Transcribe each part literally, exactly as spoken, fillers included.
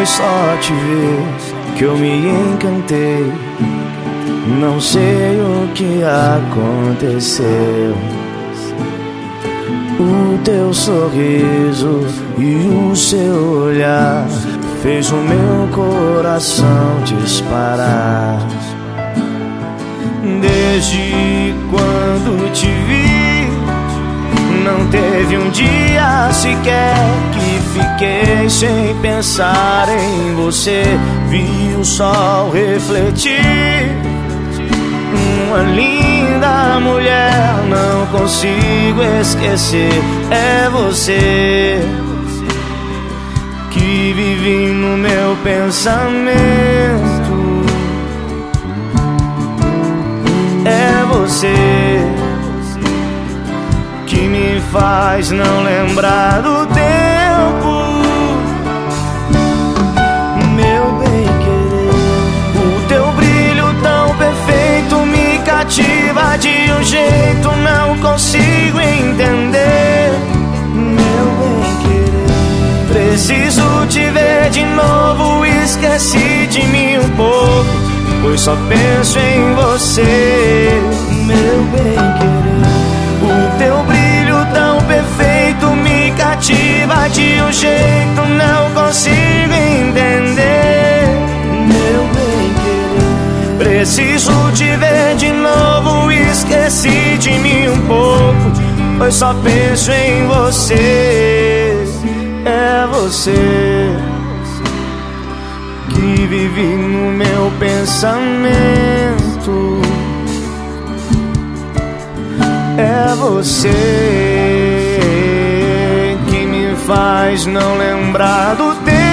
Foi só te ver que eu me encantei. Não sei o que aconteceu. O teu sorriso e o seu olhar fez o meu coração disparar. Desde quando te vi, não teve um dia sequer que fiquei sem pensar em você. Vi o sol refletir, uma linda mulher, não consigo esquecer. É você que vive no meu pensamento. É você que me faz não lembrar do tempo. Meu bem-querer, o teu brilho tão perfeito me cativa de um jeito não consigo entender. Meu bem-querer, preciso te ver de novo. Esqueci de mim um pouco, pois só penso em você. Meu bem-querer, o teu brilho tão perfeito me cativa de um jeito não consigo entender. Meu bem-querer, preciso te ver de novo. Esqueci de mim um pouco, pois só penso em você. É você que vive no meu pensamento. É você que me faz não lembrar do tempo.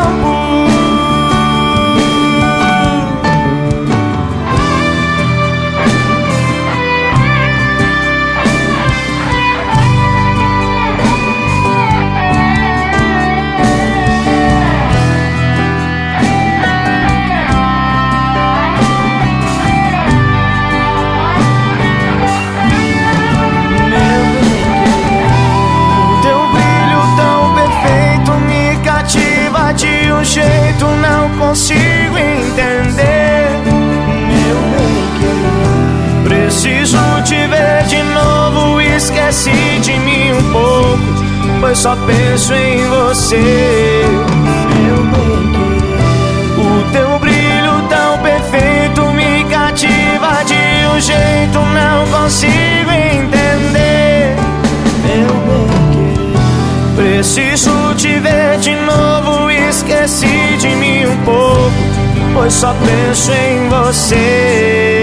De um jeito não consigo entender. Meu bem-querer, preciso te ver de novo. Esqueci de mim um pouco, pois só penso em você. Meu bem-querer, o teu brilho tão perfeito me cativa de um jeito não consigo entender. Meu bem-querer, preciso te ver de novo. Esqueci de mim um pouco, pois só penso em você.